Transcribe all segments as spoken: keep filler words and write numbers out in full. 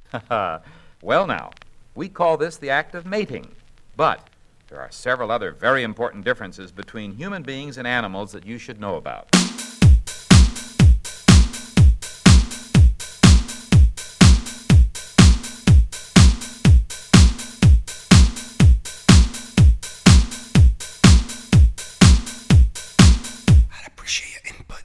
Well, now, we call this the act of mating, but there are several other very important differences between human beings and animals that you should know about. I'd appreciate your input.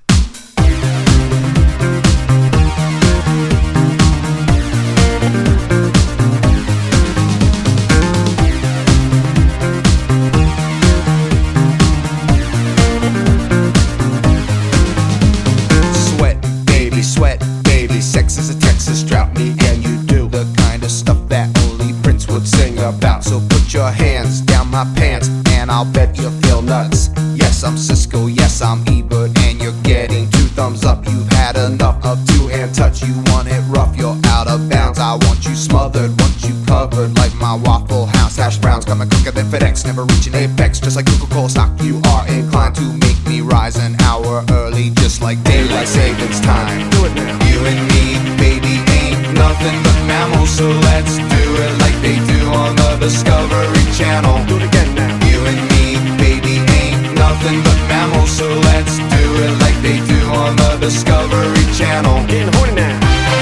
Sex is a Texas drought, me and you do the kind of stuff that only Prince would sing about. So put your hands down my pants and I'll bet you feel nuts. Yes, I'm Cisco, yes, I'm Ebert, and you're getting two thumbs up. You've had enough of two-hand touch, you want it rough, you're out of bounds. I want you smothered, want you covered like my Waffle House hash browns. Coming quicker than FedEx, never reaching apex. Just like Coca-Cola stock, you are inclined to make me rise an hour early, just like daylight savings time. Do it now. You and me, baby, ain't nothing but mammals, so let's do it like they do on the Discovery Channel. Do it again now. You and me, baby, ain't nothing but mammals, so let's do it like they do on the Discovery Channel. Getting horny now.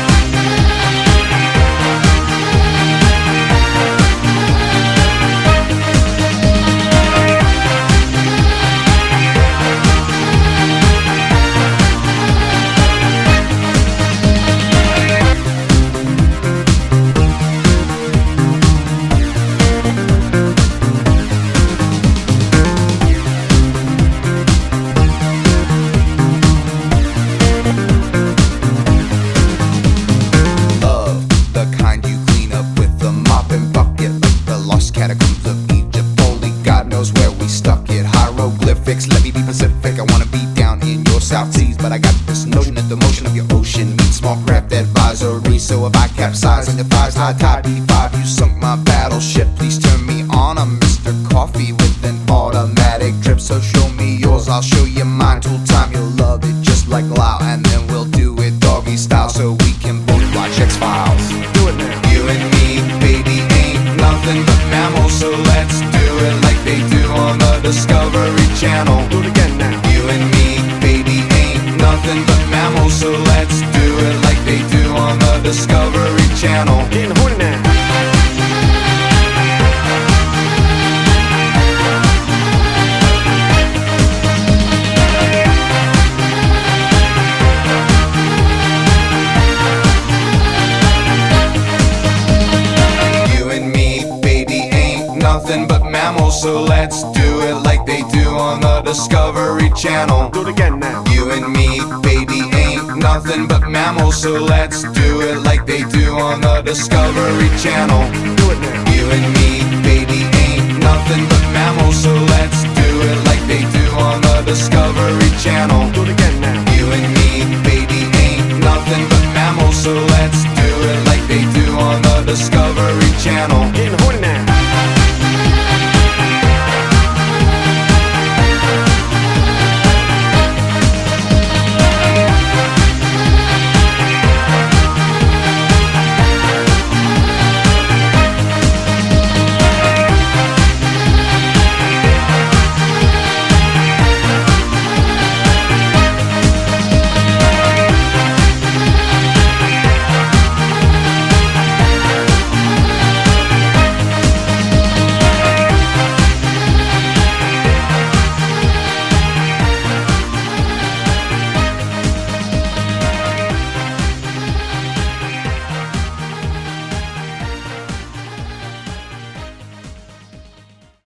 Catacombs of Egypt, only God knows where we stuck it. Hieroglyphics, let me be Pacific. I wanna be down in your South Seas, but I got this notion that the motion of your ocean meets small craft advisory. So if I capsize on your thighs, high tide B five, you sunk my battleship. Please turn me on. I'm Mister Coffee with an automatic drip. So show me yours, I'll show you mine. Tool time, you'll love it just like Lao, and then we'll do it doggy style so we can both watch X-Files. Do it now. You and me, baby, ain't nothing but mammals, so let's do it like they do on the Discovery Channel. Do it again now. You and me, baby, ain't nothing but mammals, so let's do it like they do on the Discovery Channel. Getting horny now. Nothing but mammals, so let's do it like they do on the Discovery Channel. Do it again now. You and me, baby, ain't nothing but mammals, so let's do it like they do on the Discovery Channel. Do it now. You and me, baby, ain't nothing but mammals, so let's do it like they do on the Discovery Channel. Do it again now. You and me, baby, ain't nothing but mammals, so let's do it